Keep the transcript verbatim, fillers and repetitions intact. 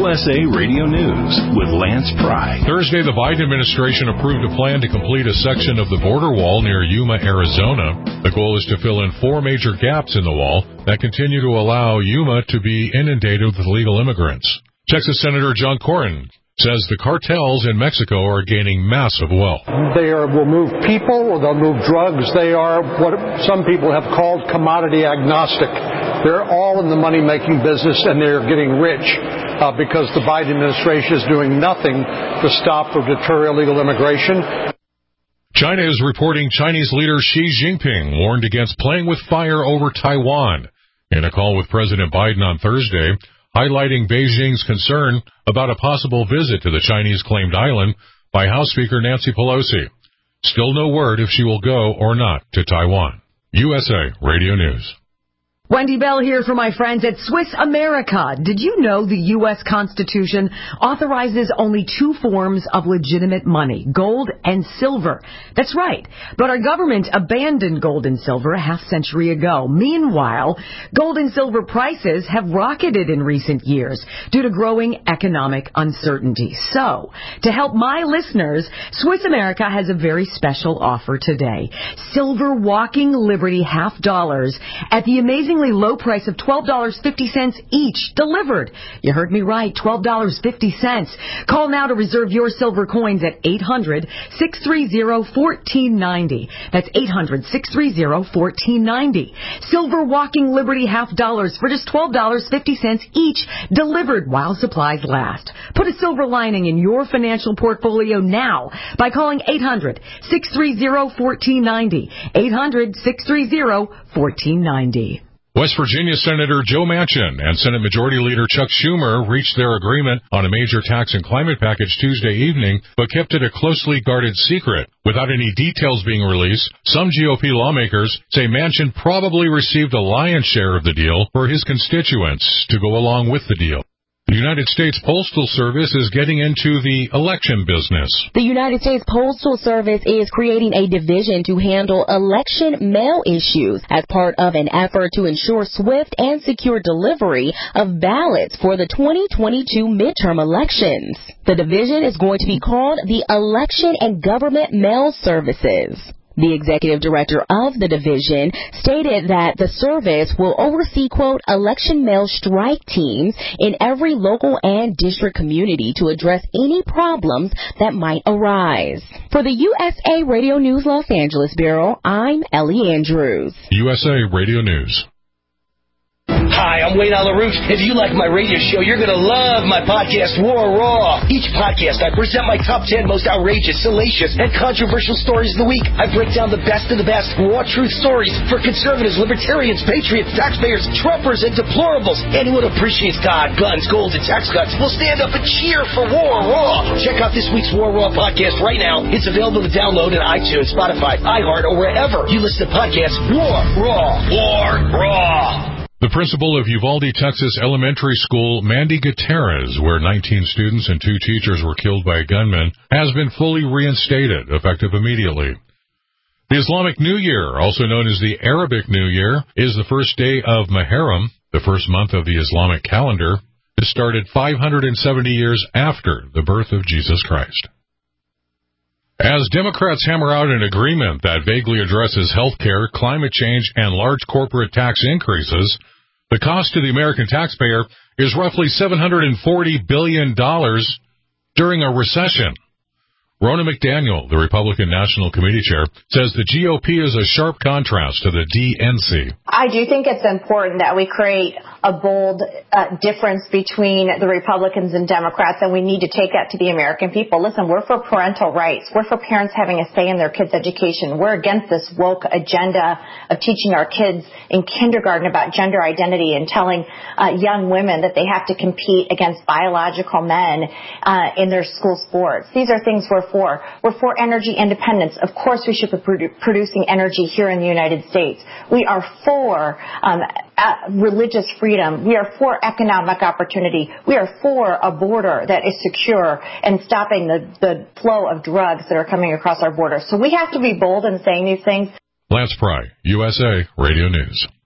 U S A Radio News with Lance Pry. Thursday, the Biden administration approved a plan to complete a section of the border wall near Yuma, Arizona. The goal is to fill in four major gaps in the wall that continue to allow Yuma to be inundated with illegal immigrants. Texas Senator John Cornyn says the cartels in Mexico are gaining massive wealth. They are, will move people, or they'll move drugs. They are what some people have called commodity agnostic. They're all in the money-making business, and they're getting rich uh, because the Biden administration is doing nothing to stop or deter illegal immigration. China is reporting Chinese leader Xi Jinping warned against playing with fire over Taiwan in a call with President Biden on Thursday, highlighting Beijing's concern about a possible visit to the Chinese-claimed island by House Speaker Nancy Pelosi. Still no word if she will go or not to Taiwan. U S A Radio News. Wendy Bell here for my friends at Swiss America. Did you know the U S Constitution authorizes only two forms of legitimate money, gold and silver? That's right. But our government abandoned gold and silver a half century ago. Meanwhile, gold and silver prices have rocketed in recent years due to growing economic uncertainty. So, to help my listeners, Swiss America has a very special offer today. Silver Walking Liberty half dollars at the amazing low price of twelve dollars and fifty cents each, delivered. You heard me right, twelve dollars and fifty cents. Call now to reserve your silver coins at eight hundred, six three zero, one four nine zero. That's eight hundred, six three zero, one four nine zero. Silver Walking Liberty half dollars for just twelve dollars and fifty cents each, delivered while supplies last. Put a silver lining in your financial portfolio now by calling eight hundred, six three zero, one four nine zero. eight hundred, six three zero, one four nine zero. West Virginia Senator Joe Manchin and Senate Majority Leader Chuck Schumer reached their agreement on a major tax and climate package Tuesday evening, but kept it a closely guarded secret. Without any details being released, some G O P lawmakers say Manchin probably received a lion's share of the deal for his constituents to go along with the deal. The United States Postal Service is getting into the election business. The United States Postal Service is creating a division to handle election mail issues as part of an effort to ensure swift and secure delivery of ballots for the twenty twenty-two midterm elections. The division is going to be called the Election and Government Mail Services. The executive director of the division stated that the service will oversee, quote, election mail strike teams in every local and district community to address any problems that might arise. For the U S A Radio News Los Angeles Bureau, I'm Ellie Andrews. U S A Radio News. Hi, I'm Wayne LaRouche. If you like my radio show, you're going to love my podcast, War Raw. Each podcast, I present my top ten most outrageous, salacious, and controversial stories of the week. I break down the best of the best raw truth stories for conservatives, libertarians, patriots, taxpayers, Trumpers, and deplorables. Anyone who appreciates God, guns, gold, and tax cuts will stand up and cheer for War Raw. Check out this week's War Raw podcast right now. It's available to download on iTunes, Spotify, iHeart, or wherever you listen to podcasts. War Raw. War Raw. The principal of Uvalde, Texas Elementary School, Mandy Gutierrez, where nineteen students and two teachers were killed by a gunman, has been fully reinstated, effective immediately. The Islamic New Year, also known as the Arabic New Year, is the first day of Muharram, the first month of the Islamic calendar. It started five hundred seventy years after the birth of Jesus Christ. As Democrats hammer out an agreement that vaguely addresses health care, climate change, and large corporate tax increases, the cost to the American taxpayer is roughly seven hundred forty billion dollars during a recession. Ronna McDaniel, the Republican National Committee Chair, says the G O P is a sharp contrast to the D N C. I do think it's important that we create a bold uh, difference between the Republicans and Democrats, and we need to take that to the American people. Listen, we're for parental rights. We're for parents having a say in their kids' education. We're against this woke agenda of teaching our kids in kindergarten about gender identity and telling uh, young women that they have to compete against biological men uh, in their school sports. These are things we're for. We're for energy independence. Of course, we should be produ- producing energy here in the United States. We are for um, religious freedom. We are for economic opportunity. We are for a border that is secure and stopping the, the flow of drugs that are coming across our border. So we have to be bold in saying these things. Lance Pry, U S A Radio News.